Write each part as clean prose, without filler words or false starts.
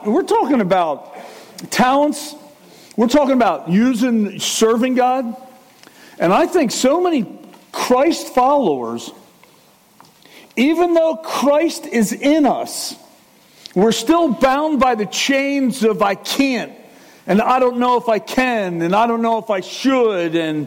about talents. We're talking about serving God. And I think so many Christ followers, even though Christ is in us, we're still bound by the chains of I can't, and I don't know if I can, and I don't know if I should, and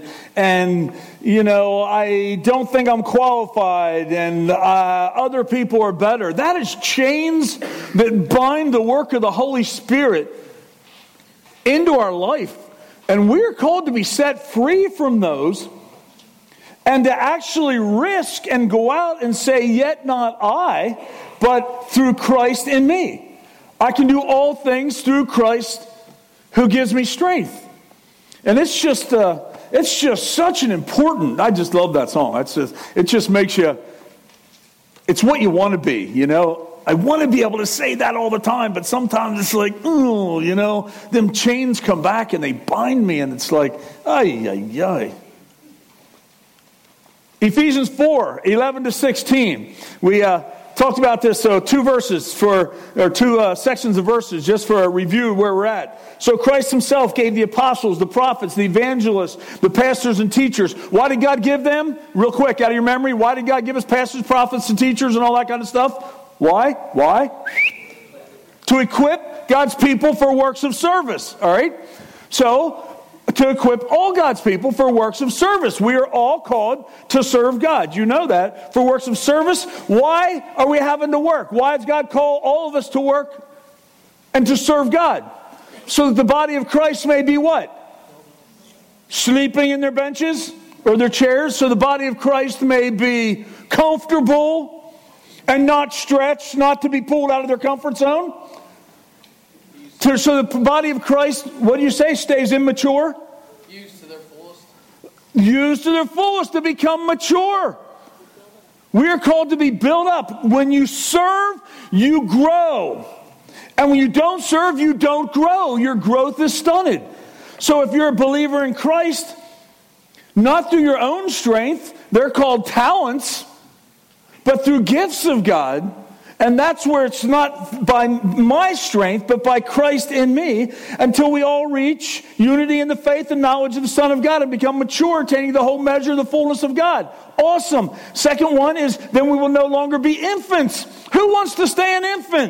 I don't think I'm qualified, and other people are better. That is chains that bind the work of the Holy Spirit into our life. And we're called to be set free from those and to actually risk and go out and say, yet not I, but through Christ in me. I can do all things through Christ who gives me strength. And it's just such an important, I just love that song. It just makes you, it's what you want to be, I want to be able to say that all the time, but sometimes it's like, them chains come back and they bind me, and it's like, ay, ay, ay. Ephesians 4:11-16. We talked about this, so two sections of verses, just for a review of where we're at. So Christ himself gave the apostles, the prophets, the evangelists, the pastors and teachers. Why did God give them? Real quick, out of your memory, why did God give us pastors, prophets, and teachers and all that kind of stuff? Why? To equip God's people for works of service. All right? So, to equip all God's people for works of service. We are all called to serve God. You know that. For works of service. Why are we having to work? Why does God call all of us to work and to serve God? So that the body of Christ may be what? Sleeping in their benches or their chairs. So the body of Christ may be comfortable and not stretched, not to be pulled out of their comfort zone. So the body of Christ, what do you say, stays immature? Used to their fullest. Used to their fullest to become mature. We are called to be built up. When you serve, you grow. And when you don't serve, you don't grow. Your growth is stunted. So if you're a believer in Christ, not through your own strength, they're called talents, but through gifts of God, and that's where it's not by my strength, but by Christ in me, until we all reach unity in the faith and knowledge of the Son of God and become mature, attaining the whole measure of the fullness of God. Awesome. Second one is, then we will no longer be infants. Who wants to stay an infant?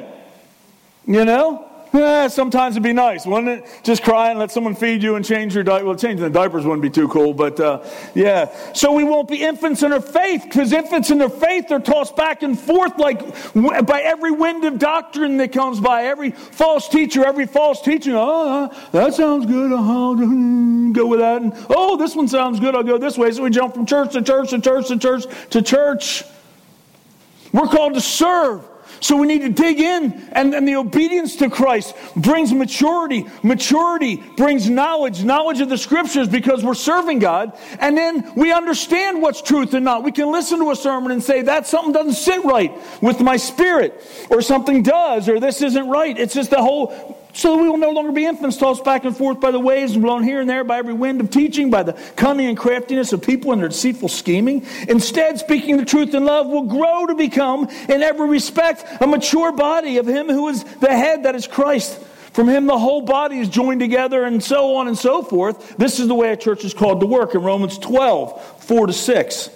Sometimes it'd be nice, wouldn't it? Just cry and let someone feed you and change your diaper. Well, changing the diapers wouldn't be too cool, but yeah. So we won't be infants in our faith, because infants in their faith are tossed back and forth like by every wind of doctrine that comes by, every false teacher, every false teaching. That sounds good. I'll go with that. And this one sounds good. I'll go this way. So we jump from church to church to church to church to church. We're called to serve. So we need to dig in, and the obedience to Christ brings maturity. Maturity brings knowledge of the Scriptures, because we're serving God. And then we understand what's truth and not. We can listen to a sermon and say, that something doesn't sit right with my spirit, or something does, or this isn't right. It's just the whole... So we will no longer be infants tossed back and forth by the waves and blown here and there by every wind of teaching, by the cunning and craftiness of people and their deceitful scheming. Instead, speaking the truth in love will grow to become, in every respect, a mature body of Him who is the head, that is Christ. From Him the whole body is joined together, and so on and so forth. This is the way a church is called to work in Romans 12:4-6.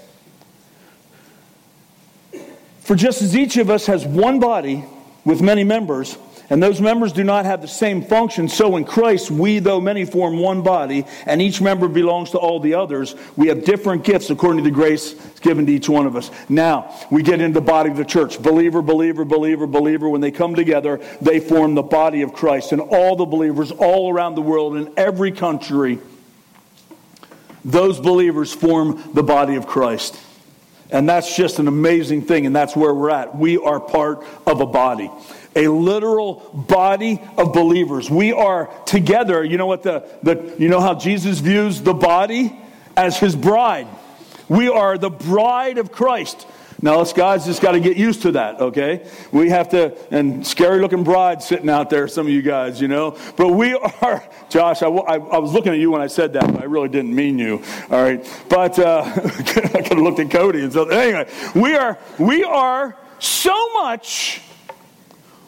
For just as each of us has one body with many members, and those members do not have the same function, so in Christ we, though many, form one body, and each member belongs to all the others. We have different gifts according to the grace given to each one of us. Now, we get into the body of the church. Believer, believer, believer, believer. When they come together, they form the body of Christ. And all the believers all around the world, in every country, those believers form the body of Christ. And that's just an amazing thing, and that's where we're at. We are part of a body. A literal body of believers. We are together. You know what you know how Jesus views the body? As His bride. We are the bride of Christ. Now us guys just got to get used to that, okay? We have to, and scary looking brides sitting out there, some of you guys, But we are, Josh, I was looking at you when I said that, but I really didn't mean you, all right? But I could have looked at Cody and said, anyway, we are so much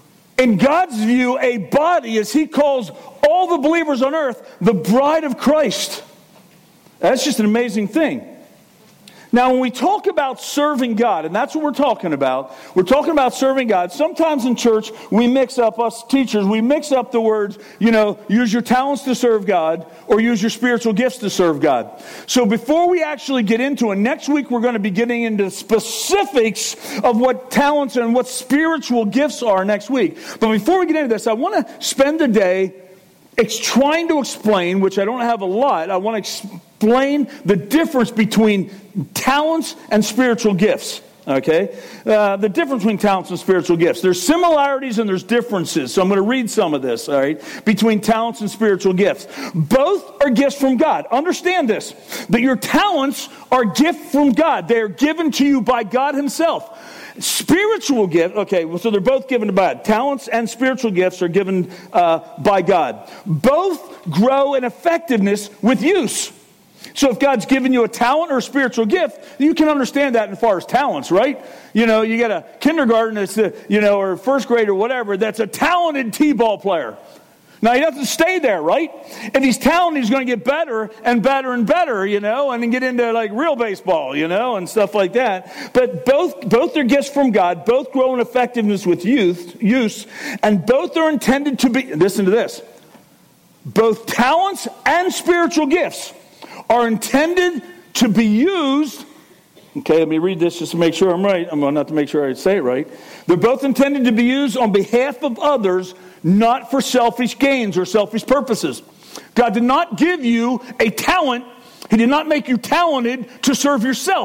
In God's view, a body, as he calls all the believers on earth, the bride of Christ. That's just an amazing thing. Now, when we talk about serving God, and that's what we're talking about serving God. Sometimes in church, we mix up, us teachers, we mix up the words, use your talents to serve God, or use your spiritual gifts to serve God. So before we actually get into it, next week we're going to be getting into specifics of what talents and what spiritual gifts are next week. But before we get into this, I want to spend the day trying to explain, which I don't have a lot, I want to explain the difference between talents and spiritual gifts. Okay? The difference between talents and spiritual gifts. There's similarities and there's differences. So I'm going to read some of this, all right, between talents and spiritual gifts. Both are gifts from God. Understand this, that your talents are a gift from God. They are given to you by God himself. Spiritual gift, okay, so they're both given by God. Talents and spiritual gifts are given by God. Both grow in effectiveness with use. So if God's given you a talent or a spiritual gift, you can understand that as far as talents, right? You get a kindergarten that's, or first grade or whatever, that's a talented t-ball player. Now, he doesn't stay there, right? If he's talented, he's going to get better and better and better, and then get into like real baseball, and stuff like that. But both are gifts from God. Both grow in effectiveness with use, and both are intended to be, listen to this, both talents and spiritual gifts are intended to be used. Okay, let me read this just to make sure I'm right. I'm not to make sure I say it right. They're both intended to be used on behalf of others, not for selfish gains or selfish purposes. God did not give you a talent. He did not make you talented to serve yourself.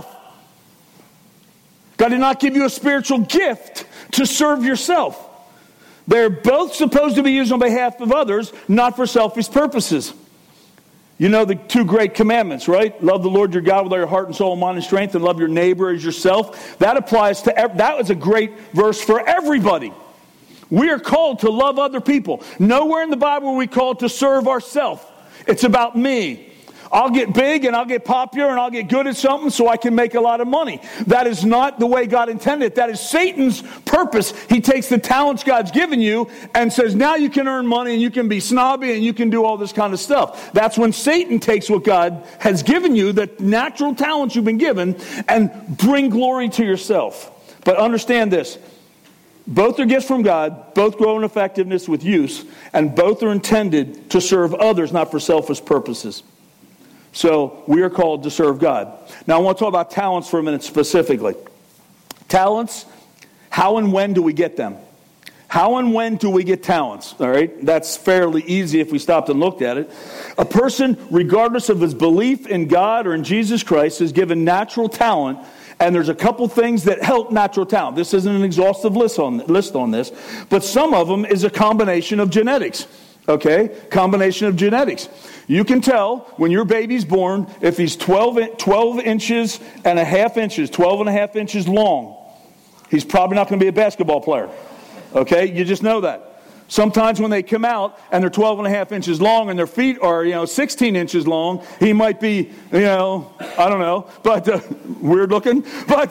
God did not give you a spiritual gift to serve yourself. They're both supposed to be used on behalf of others, not for selfish purposes. You know the two great commandments, right? Love the Lord your God with all your heart and soul, mind and strength, and love your neighbor as yourself. That applies to, that was a great verse for everybody. We are called to love other people. Nowhere in the Bible are we called to serve ourselves. It's about me. I'll get big and I'll get popular and I'll get good at something so I can make a lot of money. That is not the way God intended it. That is Satan's purpose. He takes the talents God's given you and says, now you can earn money and you can be snobby and you can do all this kind of stuff. That's when Satan takes what God has given you, the natural talents you've been given, and bring glory to yourself. But understand this. Both are gifts from God, both grow in effectiveness with use, and both are intended to serve others, not for selfish purposes. So we are called to serve God. Now I want to talk about talents for a minute specifically. Talents, how and when do we get them? How and when do we get talents? All right, that's fairly easy if we stopped and looked at it. A person, regardless of his belief in God or in Jesus Christ, is given natural talent. And there's a couple things that help natural talent. This isn't an exhaustive list on this, but some of them is a combination of genetics. Okay? Combination of genetics. You can tell when your baby's born if he's 12 inches and a half inches, 12 and a half inches long. He's probably not going to be a basketball player. Okay? You just know that. Sometimes when they come out and they're 12 and a half inches long and their feet are, 16 inches long, he might be, I don't know, but weird looking. But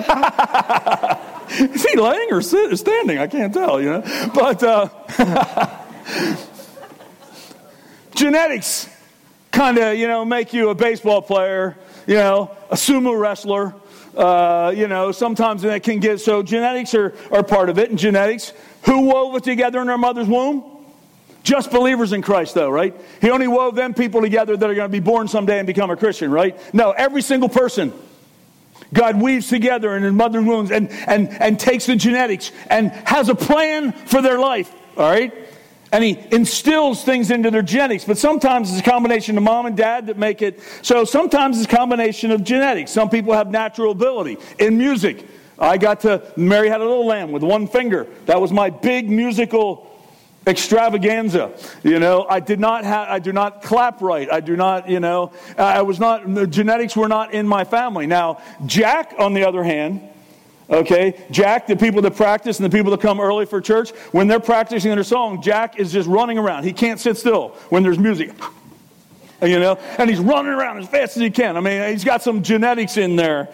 is he laying or standing? I can't tell, But genetics kind of, make you a baseball player, a sumo wrestler. Sometimes that can get, so genetics are part of it. And genetics, who wove it together in their mother's womb? Just believers in Christ, though, right? He only wove them people together that are going to be born someday and become a Christian, right? No, every single person God weaves together in his mother's womb and takes the genetics and has a plan for their life, all right? And he instills things into their genetics. But sometimes it's a combination of mom and dad that make it. So sometimes it's a combination of genetics. Some people have natural ability. In music, Mary Had a Little Lamb with one finger. That was my big musical extravaganza. I do not clap right. I do not, the genetics were not in my family. Now, Jack, on the other hand, okay, Jack, the people that practice and the people that come early for church, when they're practicing their song, Jack is just running around. He can't sit still when there's music. and he's running around as fast as he can. I mean, he's got some genetics in there,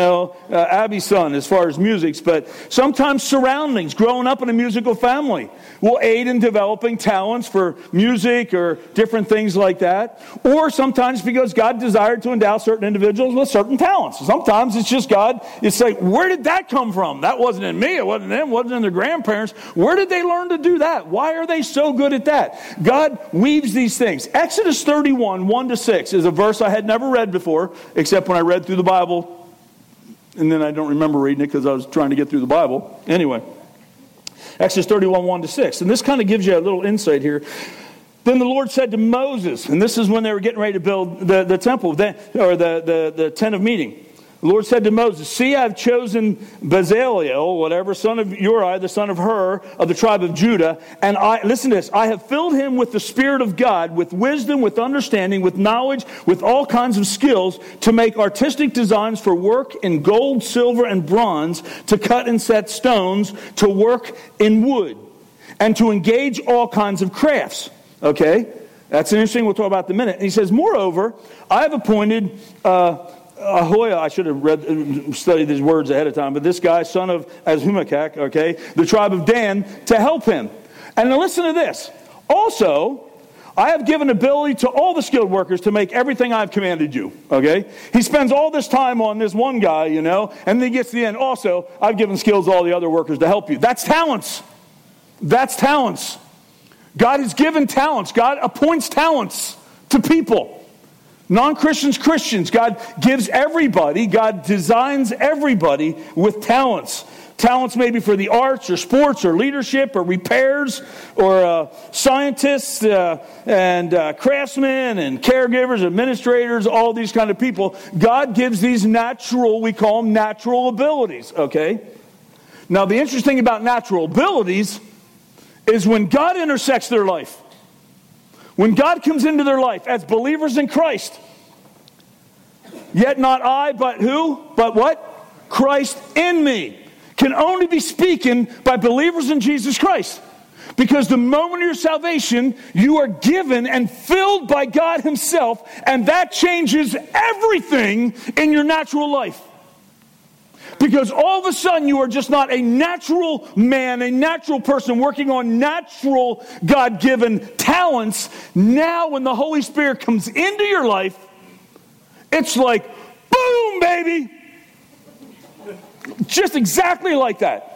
Abby's son, as far as music. But sometimes surroundings, growing up in a musical family, will aid in developing talents for music or different things like that. Or sometimes because God desired to endow certain individuals with certain talents. Sometimes it's just God. It's like, where did that come from? That wasn't in me. It wasn't in them. It wasn't in their grandparents. Where did they learn to do that? Why are they so good at that? God weaves these things. Exodus 31, 1-6 is a verse I had never read before, except when I read through the Bible. And then I don't remember reading it because I was trying to get through the Bible. Anyway. Exodus 31, 1-6. And this kind of gives you a little insight here. Then the Lord said to Moses, and this is when they were getting ready to build the temple, or the tent of meeting. The Lord said to Moses, see, I have chosen Bezaleel, whatever, son of Uri, the son of Hur, of the tribe of Judah. And listen to this, I have filled him with the Spirit of God, with wisdom, with understanding, with knowledge, with all kinds of skills, to make artistic designs for work in gold, silver, and bronze, to cut and set stones, to work in wood, and to engage all kinds of crafts. Okay? That's interesting. We'll talk about that in a minute. And he says, moreover, I have appointed Ahoiah, I should have studied these words ahead of time, but this guy, son of Azhumakak, okay, the tribe of Dan, to help him. And now listen to this. Also, I have given ability to all the skilled workers to make everything I've commanded you, okay? He spends all this time on this one guy, and then he gets to the end. Also, I've given skills to all the other workers to help you. That's talents. That's talents. God has given talents. God appoints talents to people. Non-Christians, Christians, God gives everybody, God designs everybody with talents. Talents maybe for the arts or sports or leadership or repairs or scientists and craftsmen and caregivers, administrators, all these kind of people. God gives these natural, we call them natural abilities, okay? Now the interesting thing about natural abilities is when God intersects their life, when God comes into their life as believers in Christ, yet not I, but who? But what? Christ in me. Can only be speaking by believers in Jesus Christ. Because the moment of your salvation, you are given and filled by God himself, and that changes everything in your natural life. Because all of a sudden you are just not a natural man, a natural person working on natural God-given talents. Now when the Holy Spirit comes into your life, it's like, boom, baby! Just exactly like that.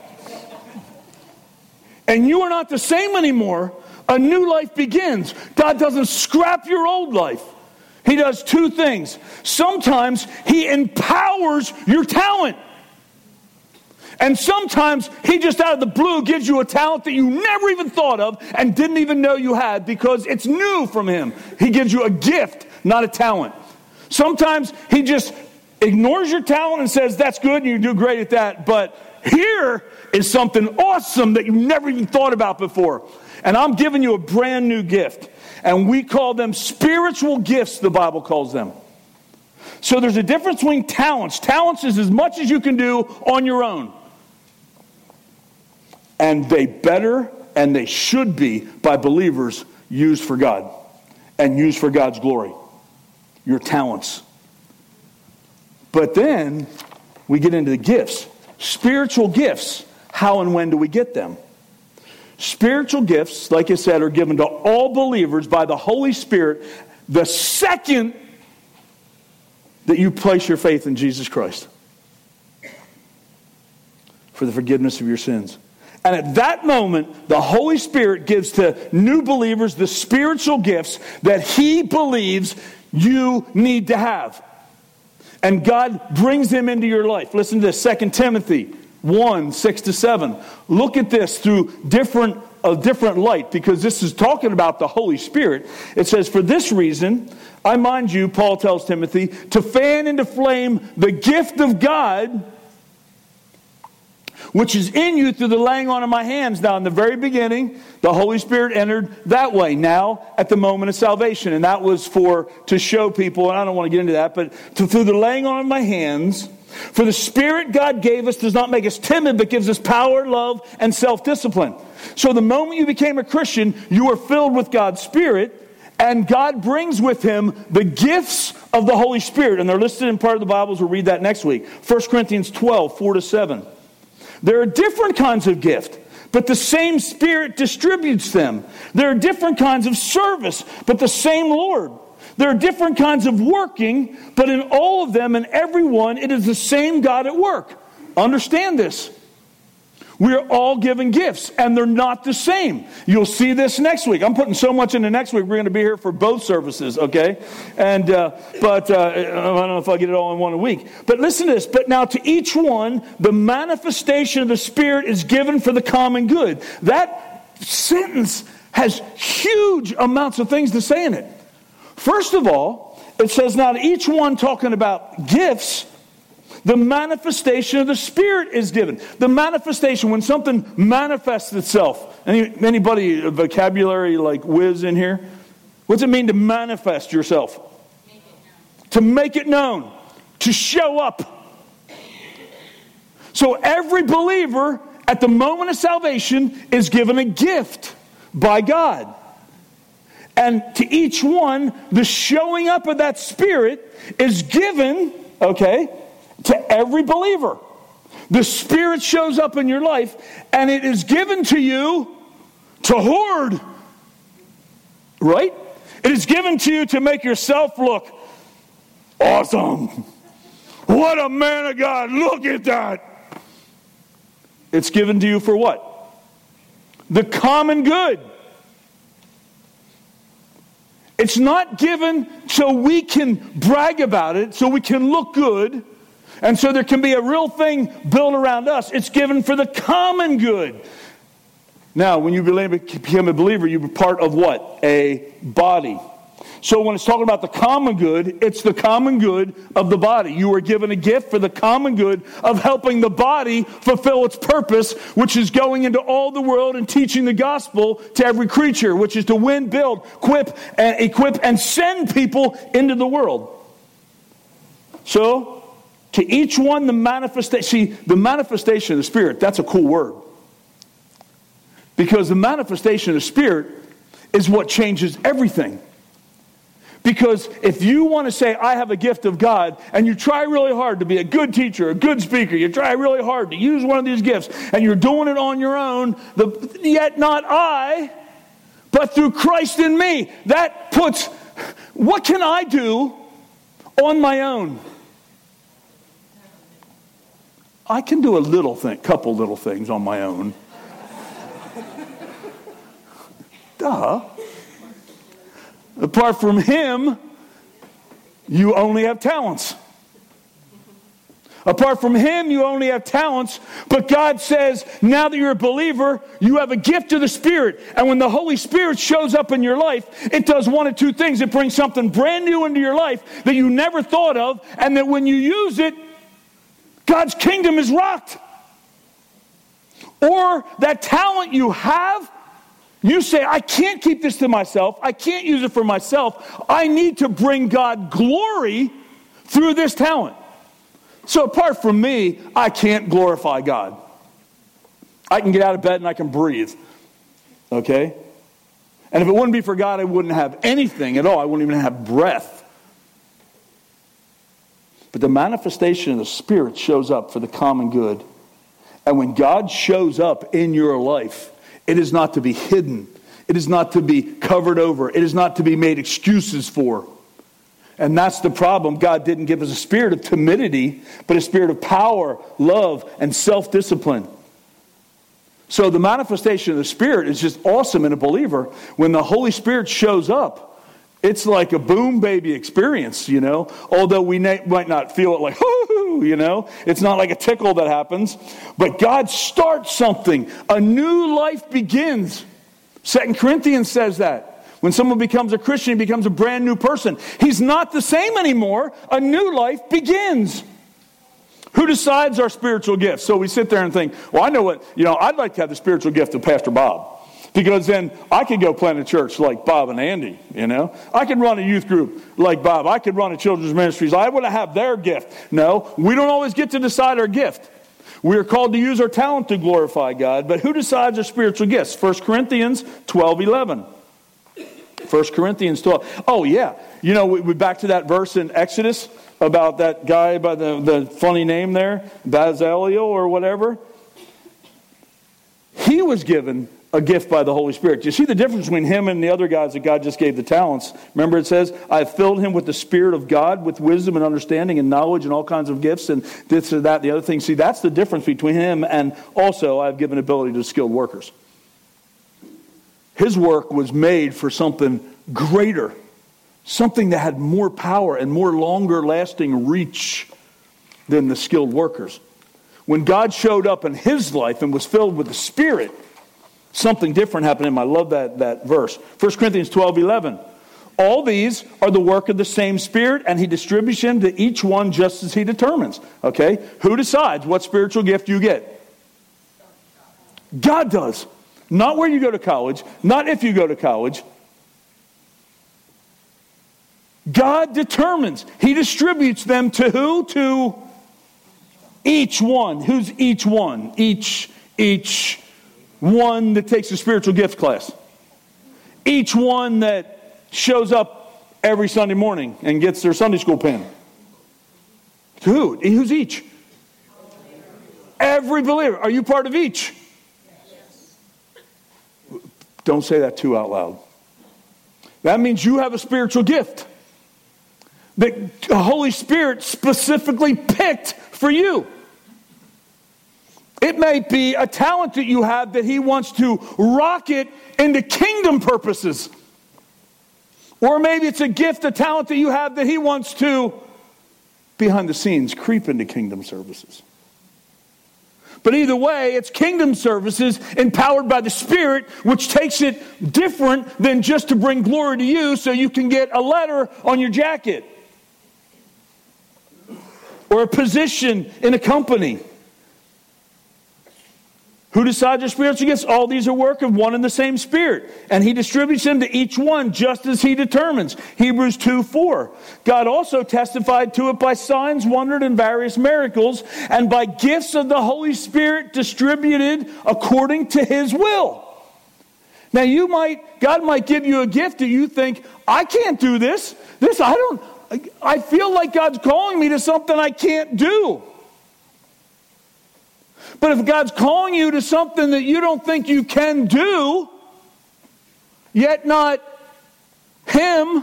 And you are not the same anymore. A new life begins. God doesn't scrap your old life. He does two things. Sometimes he empowers your talent. And sometimes he just out of the blue gives you a talent that you never even thought of and didn't even know you had because it's new from him. He gives you a gift, not a talent. Sometimes he just ignores your talent and says, that's good and you do great at that. But here is something awesome that you never even thought about before. And I'm giving you a brand new gift. And we call them spiritual gifts, the Bible calls them. So there's a difference between talents. Talents is as much as you can do on your own. And they better and they should be by believers used for God and used for God's glory. Your talents. But then we get into the gifts. Spiritual gifts. How and when do we get them? Spiritual gifts, like I said, are given to all believers by the Holy Spirit the second that you place your faith in Jesus Christ for the forgiveness of your sins. And at that moment, the Holy Spirit gives to new believers the spiritual gifts that he believes you need to have. And God brings them into your life. Listen to this, 2 Timothy 1, 6-7. Look at this through a different light, because this is talking about the Holy Spirit. It says, for this reason, I mind you, Paul tells Timothy, to fan into flame the gift of God, which is in you through the laying on of my hands. Now, in the very beginning, the Holy Spirit entered that way. Now, at the moment of salvation. And that was to show people, and I don't want to get into that, but through the laying on of my hands. For the Spirit God gave us does not make us timid, but gives us power, love, and self-discipline. So the moment you became a Christian, you were filled with God's Spirit, And God brings with him the gifts of the Holy Spirit. And they're listed in part of the Bibles. We'll read that next week. 1 Corinthians 12, 4-7. There are different kinds of gift, but the same Spirit distributes them. There are different kinds of service, but the same Lord. There are different kinds of working, but in all of them and every one, it is the same God at work. Understand this. We are all given gifts, and they're not the same. You'll see this next week. I'm putting so much into next week. We're going to be here for both services, okay? And but I don't know if I'll get it all in one week. But listen to this. But now to each one, the manifestation of the Spirit is given for the common good. That sentence has huge amounts of things to say in it. First of all, it says now to each one, talking about gifts, the manifestation of the Spirit is given. The manifestation, when something manifests itself. Anybody a vocabulary like whiz in here? What's it mean to manifest yourself? To make it known. To show up. So every believer at the moment of salvation is given a gift by God. And to each one, the showing up of that Spirit is given, okay, to every believer. The Spirit shows up in your life, and it is given to you to hoard. Right? It is given to you to make yourself look awesome. What a man of God. Look at that. It's given to you for what? The common good. It's not given so we can brag about it, so we can look good, and so there can be a real thing built around us. It's given for the common good. Now, when you become a believer, you're part of what? A body. So when it's talking about the common good, it's the common good of the body. You are given a gift for the common good of helping the body fulfill its purpose, which is going into all the world and teaching the gospel to every creature, which is to win, build, equip, and send people into the world. So, to each one, the manifestation. See, the manifestation of the Spirit, that's a cool word. Because the manifestation of the Spirit is what changes everything. Because if you want to say, I have a gift of God, and you try really hard to be a good teacher, a good speaker, you try really hard to use one of these gifts, and you're doing it on your own, yet not I, but through Christ in me. That puts, what can I do on my own? I can do couple little things on my own. Duh. Apart from Him, you only have talents. Apart from Him, you only have talents. But God says, now that you're a believer, you have a gift of the Spirit. And when the Holy Spirit shows up in your life, it does one of two things. It brings something brand new into your life that you never thought of. And that when you use it, God's kingdom is rocked. Or that talent you have, you say, I can't keep this to myself. I can't use it for myself. I need to bring God glory through this talent. So apart from me, I can't glorify God. I can get out of bed and I can breathe. Okay? And if it wouldn't be for God, I wouldn't have anything at all. I wouldn't even have breath. But the manifestation of the Spirit shows up for the common good. And when God shows up in your life, it is not to be hidden. It is not to be covered over. It is not to be made excuses for. And that's the problem. God didn't give us a spirit of timidity, but a spirit of power, love, and self-discipline. So the manifestation of the Spirit is just awesome in a believer. When the Holy Spirit shows up, it's like a boom baby experience, you know. Although we might not feel it like, hoo, you know. It's not like a tickle that happens. But God starts something. A new life begins. 2 Corinthians says that. When someone becomes a Christian, he becomes a brand new person. He's not the same anymore. A new life begins. Who decides our spiritual gifts? So we sit there and think, well, I know what, I'd like to have the spiritual gift of Pastor Bob. Because then I could go plant a church like Bob and Andy, I could run a youth group like Bob. I could run a children's ministries. I want to have their gift. No, we don't always get to decide our gift. We are called to use our talent to glorify God. But who decides our spiritual gifts? 1 Corinthians 12:11. 1 Corinthians 12. Oh, yeah. You know, we back to that verse in Exodus about that guy by the funny name there, Bezalel or whatever. He was given a gift by the Holy Spirit. You see the difference between him and the other guys that God just gave the talents. Remember it says, I have filled him with the Spirit of God, with wisdom and understanding and knowledge and all kinds of gifts and this and that and the other thing. See, that's the difference between him and also I've given ability to skilled workers. His work was made for something greater, something that had more power and more longer lasting reach than the skilled workers. When God showed up in his life and was filled with the Spirit, something different happened to him. I love that verse. 1 Corinthians 12:11. All these are the work of the same Spirit, and he distributes them to each one just as he determines. Okay? Who decides what spiritual gift you get? God does. Not where you go to college, not if you go to college. God determines. He distributes them to who? To each one. Who's each one? Each one that takes a spiritual gift class. Each one that shows up every Sunday morning and gets their Sunday school pen. Who? Who's each? Every believer. Are you part of each? Don't say that too out loud. That means you have a spiritual gift that the Holy Spirit specifically picked for you. It may be a talent that you have that he wants to rocket into kingdom purposes. Or maybe it's a gift, a talent that you have that he wants to, behind the scenes, creep into kingdom services. But either way, it's kingdom services empowered by the Spirit, which takes it different than just to bring glory to you so you can get a letter on your jacket. Or a position in a company. Who decides your spiritual gifts? All these are work of one and the same Spirit. And he distributes them to each one just as he determines. Hebrews 2:4. God also testified to it by signs, wonders, and various miracles, and by gifts of the Holy Spirit distributed according to his will. Now God might give you a gift that you think, I can't do this. I feel like God's calling me to something I can't do. But if God's calling you to something that you don't think you can do, yet not him,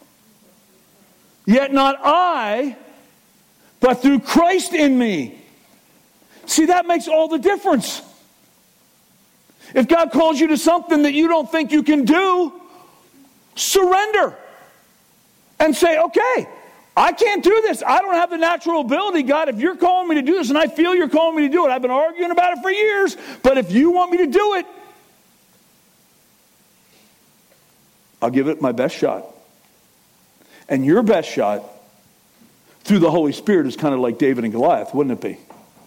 yet not I, but through Christ in me. See, that makes all the difference. If God calls you to something that you don't think you can do, surrender. And say, okay, I can't do this. I don't have the natural ability. God, if you're calling me to do this, and I feel you're calling me to do it, I've been arguing about it for years, but if you want me to do it, I'll give it my best shot. And your best shot through the Holy Spirit is kind of like David and Goliath, wouldn't it be?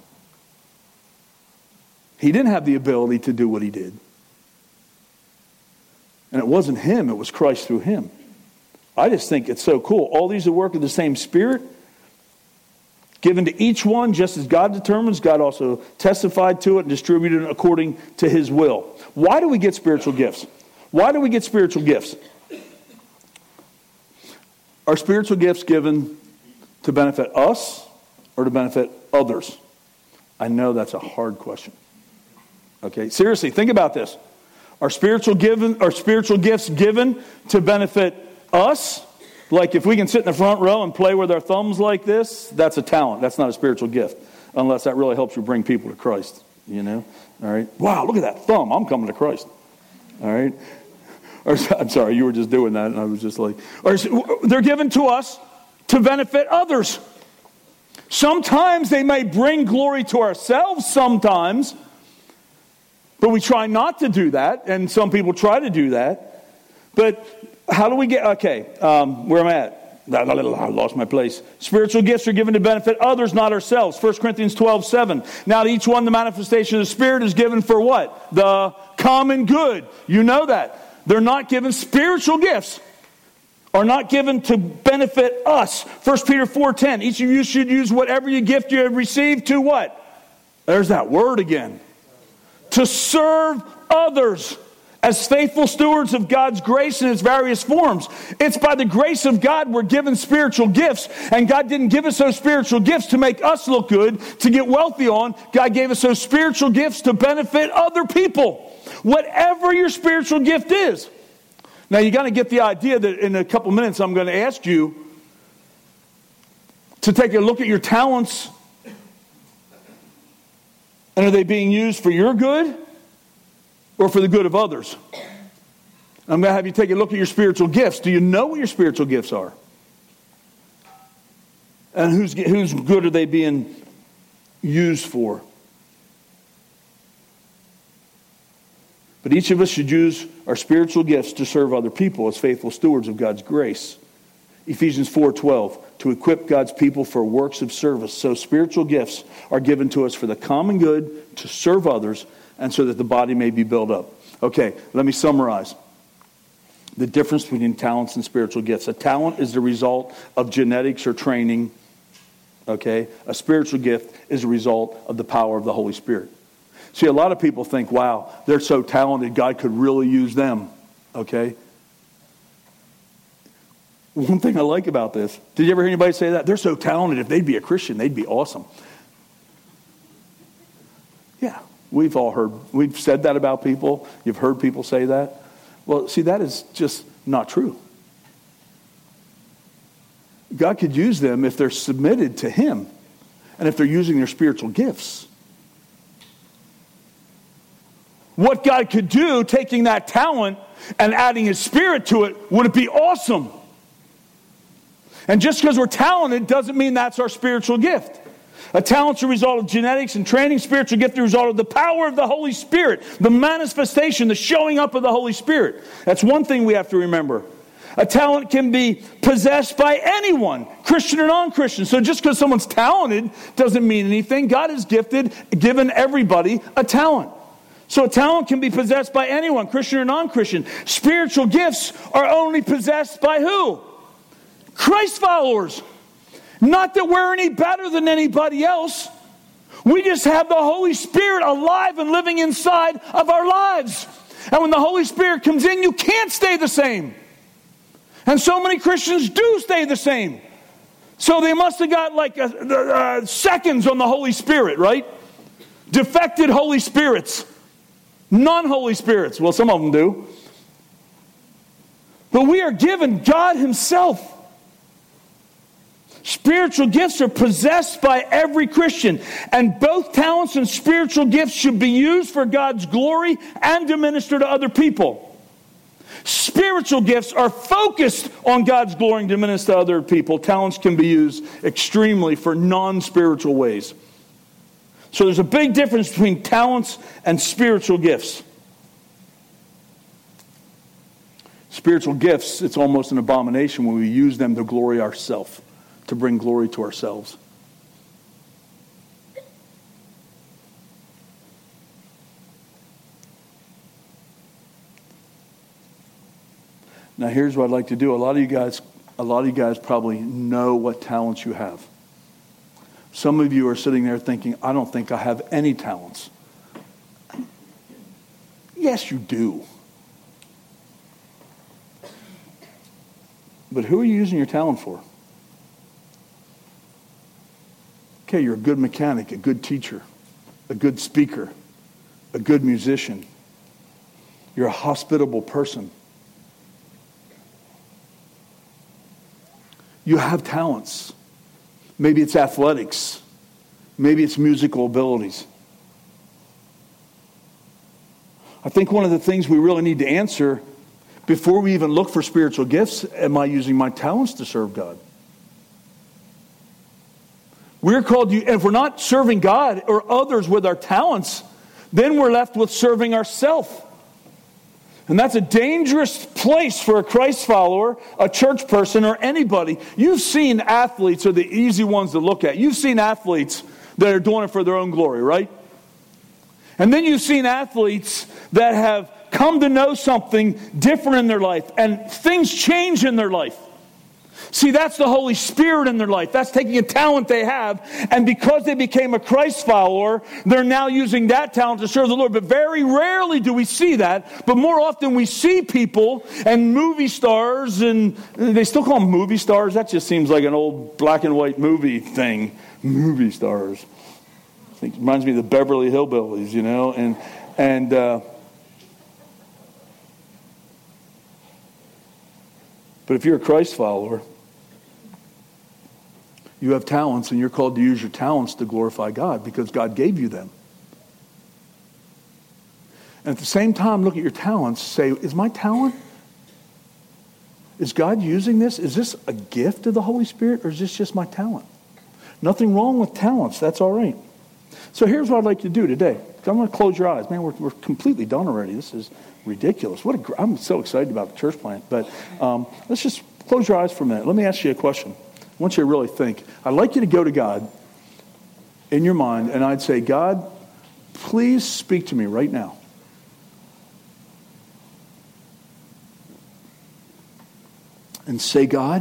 He didn't have the ability to do what he did. And it wasn't him, it was Christ through him. I just think it's so cool. All these are work of the same Spirit, given to each one just as God determines. God also testified to it and distributed it according to his will. Why do we get spiritual gifts? Why do we get spiritual gifts? Are spiritual gifts given to benefit us or to benefit others? I know that's a hard question. Okay, seriously, think about this. Are spiritual gifts given to benefit us? Like if we can sit in the front row and play with our thumbs like this, that's a talent. That's not a spiritual gift. Unless that really helps you bring people to Christ. You know? All right. Wow, look at that thumb. I'm coming to Christ. All right. Or, I'm sorry, you were just doing that and I was just like, or they're given to us to benefit others. Sometimes they may bring glory to ourselves sometimes, but we try not to do that, and some people try to do that. But how do we get, where am I at? I lost my place. Spiritual gifts are given to benefit others, not ourselves. 1 Corinthians 12:7. Now to each one the manifestation of the Spirit is given for what? The common good. You know that. They're not given, spiritual gifts are not given to benefit us. 1 Peter 4:10. Each of you should use whatever gift you have received to what? There's that word again. To serve others as faithful stewards of God's grace in its various forms. It's by the grace of God we're given spiritual gifts, and God didn't give us those spiritual gifts to make us look good, to get wealthy on. God gave us those spiritual gifts to benefit other people. Whatever your spiritual gift is. Now you got to get the idea that in a couple minutes I'm going to ask you to take a look at your talents. And are they being used for your good or for the good of others? I'm going to have you take a look at your spiritual gifts. Do you know what your spiritual gifts are? And whose good are they being used for? But each of us should use our spiritual gifts to serve other people as faithful stewards of God's grace. Ephesians 4:12, to equip God's people for works of service. So spiritual gifts are given to us for the common good, to serve others, and so that the body may be built up. Okay, let me summarize the difference between talents and spiritual gifts. A talent is the result of genetics or training. Okay, a spiritual gift is a result of the power of the Holy Spirit. See, a lot of people think, wow, they're so talented, God could really use them. Okay? One thing I like about this, did you ever hear anybody say that? They're so talented, if they'd be a Christian, they'd be awesome. Yeah, we've said that about people. You've heard people say that. Well, see, that is just not true. God could use them if they're submitted to Him and if they're using their spiritual gifts. What God could do, taking that talent and adding His Spirit to it, would it be awesome? And just because we're talented doesn't mean that's our spiritual gift. A talent's a result of genetics and training. Spiritual gift is a result of the power of the Holy Spirit, the manifestation, the showing up of the Holy Spirit. That's one thing we have to remember. A talent can be possessed by anyone, Christian or non-Christian. So just because someone's talented doesn't mean anything. God has given everybody a talent. So a talent can be possessed by anyone, Christian or non-Christian. Spiritual gifts are only possessed by who? Christ followers. Not that we're any better than anybody else. We just have the Holy Spirit alive and living inside of our lives. And when the Holy Spirit comes in, you can't stay the same. And so many Christians do stay the same. So they must have got like seconds on the Holy Spirit, right? Defected Holy Spirits. Non-Holy Spirits. Well, some of them do. But we are given God Himself. Spiritual gifts are possessed by every Christian. And both talents and spiritual gifts should be used for God's glory and to minister to other people. Spiritual gifts are focused on God's glory and to minister to other people. Talents can be used extremely for non-spiritual ways. So there's a big difference between talents and spiritual gifts. Spiritual gifts, it's almost an abomination when we use them to glory ourselves, to bring glory to ourselves. Now here's what I'd like to do. A lot of you guys probably know what talents you have. Some of you are sitting there thinking, I don't think I have any talents. Yes, you do. But who are you using your talent for? Okay, you're a good mechanic, a good teacher, a good speaker, a good musician. You're a hospitable person. You have talents. Maybe it's athletics. Maybe it's musical abilities. I think one of the things we really need to answer before we even look for spiritual gifts, am I using my talents to serve God? We're called, if we're not serving God or others with our talents, then we're left with serving ourselves. And that's a dangerous place for a Christ follower, a church person, or anybody. You've seen athletes are the easy ones to look at. You've seen athletes that are doing it for their own glory, right? And then you've seen athletes that have come to know something different in their life, and things change in their life. See, that's the Holy Spirit in their life. That's taking a talent they have, and because they became a Christ follower, they're now using that talent to serve the Lord. But very rarely do we see that. But more often we see people and movie stars, and they still call them movie stars. That just seems like an old black and white movie thing. Movie stars. I think it reminds me of the Beverly Hillbillies, you know, and but if you're a Christ follower, you have talents, and you're called to use your talents to glorify God because God gave you them. And at the same time, look at your talents. Say, is my talent, is God using this? Is this a gift of the Holy Spirit, or is this just my talent? Nothing wrong with talents. That's all right. So here's what I'd like to do today. I'm going to close your eyes. Man, we're completely done already. This is ridiculous. I'm so excited about the church plant. But let's just close your eyes for a minute. Let me ask you a question. I want you to really think. I'd like you to go to God in your mind, and I'd say, God, please speak to me right now. And say, God,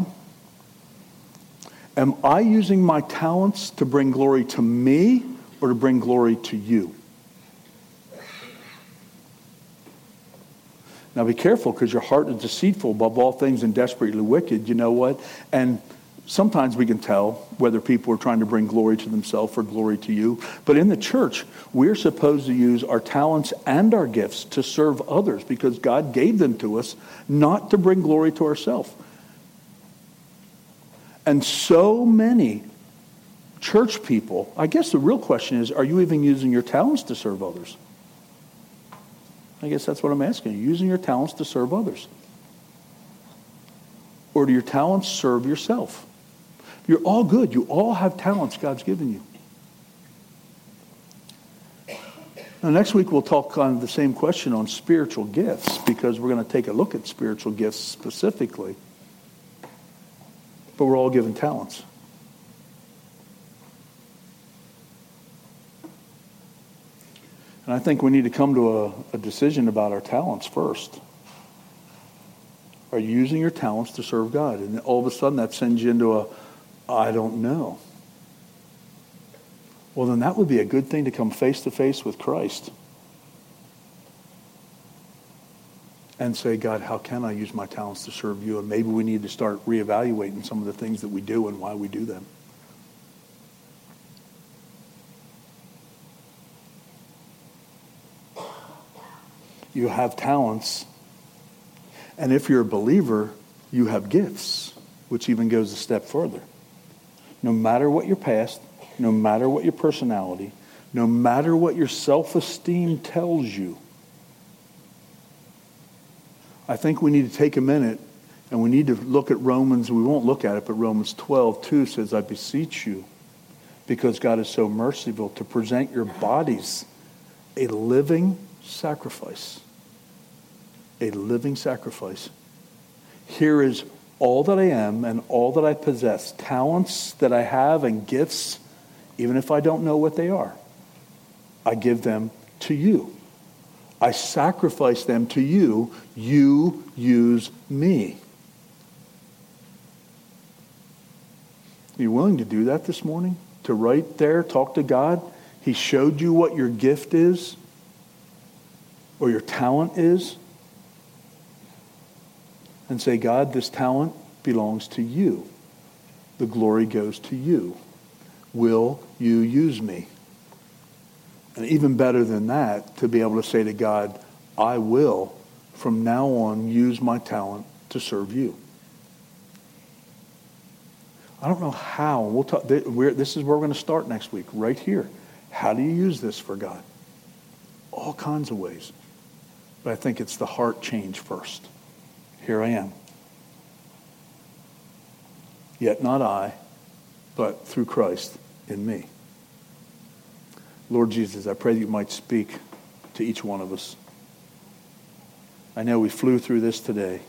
am I using my talents to bring glory to me or to bring glory to you? Now be careful, because your heart is deceitful above all things and desperately wicked. You know what? And sometimes we can tell whether people are trying to bring glory to themselves or glory to you. But in the church, we're supposed to use our talents and our gifts to serve others because God gave them to us, not to bring glory to ourselves. And so many church people, I guess the real question is, are you even using your talents to serve others? I guess that's what I'm asking. Are you using your talents to serve others? Or do your talents serve yourself? You're all good. You all have talents God's given you. Now, next week we'll talk on the same question on spiritual gifts, because we're going to take a look at spiritual gifts specifically. But we're all given talents. And I think we need to come to a decision about our talents first. Are you using your talents to serve God? And all of a sudden that sends you into I don't know. Well, then that would be a good thing to come face to face with Christ and say, God, how can I use my talents to serve you? And maybe we need to start reevaluating some of the things that we do and why we do them. You have talents, and if you're a believer, you have gifts, which even goes a step further. No matter what your past, no matter what your personality, no matter what your self-esteem tells you, I think we need to take a minute and we need to look at Romans. We won't look at it, but Romans 12:2 says, I beseech you, because God is so merciful, to present your bodies a living sacrifice. A living sacrifice. Here is all that I am and all that I possess, talents that I have and gifts, even if I don't know what they are. I give them to you. I sacrifice them to you. You use me. Are you willing to do that this morning? To right there, talk to God? He showed you what your gift is or your talent is. And say, God, this talent belongs to you. The glory goes to you. Will you use me? And even better than that, to be able to say to God, I will, from now on, use my talent to serve you. I don't know how. We'll talk. This is where we're going to start next week, right here. How do you use this for God? All kinds of ways. But I think it's the heart change first. Here I am. Yet not I, but through Christ in me. Lord Jesus, I pray that you might speak to each one of us. I know we flew through this today.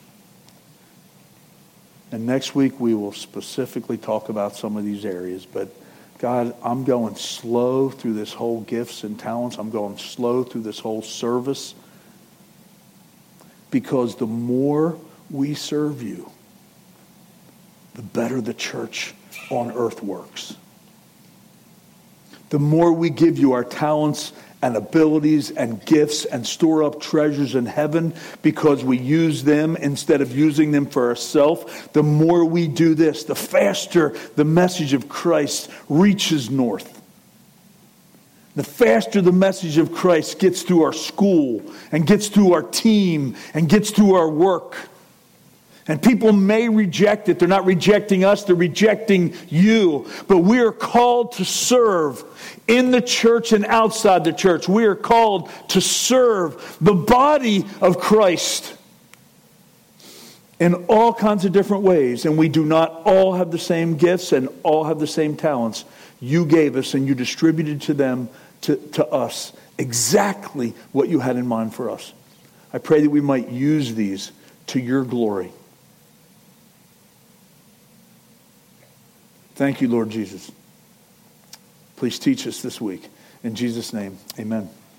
And next week we will specifically talk about some of these areas. But God, I'm going slow through this whole gifts and talents. I'm going slow through this whole service. Because the more we serve you, the better the church on earth works. The more we give you our talents and abilities and gifts and store up treasures in heaven because we use them instead of using them for ourselves, the more we do this, the faster the message of Christ reaches north. The faster the message of Christ gets through our school and gets through our team and gets through our work. And people may reject it. They're not rejecting us. They're rejecting you. But we are called to serve in the church and outside the church. We are called to serve the body of Christ in all kinds of different ways. And we do not all have the same gifts and all have the same talents. You gave us and you distributed to them, to us, exactly what you had in mind for us. I pray that we might use these to your glory. Thank you, Lord Jesus. Please teach us this week. In Jesus' name, amen.